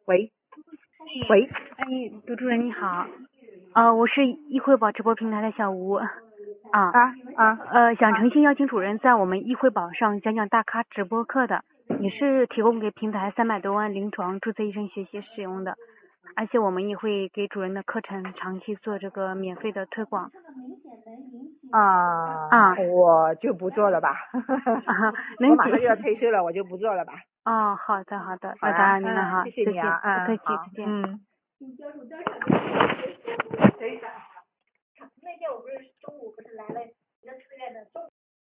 喂喂， 哎，杜主任你好，我是易汇宝直播平台的小吴，想诚心邀请主任在我们易汇宝上讲讲大咖直播课的，也是提供给平台300多万临床注册医生学习使用的，而且我们也会给主任的课程长期做这个免费的推广。 我就不做了吧，我马上就要退休了，我就不做了吧。 好的， 好那打扰您了哈， 谢谢你啊， 不客气， 好， 再见。 那天我不是中午不是来了一个寺院的中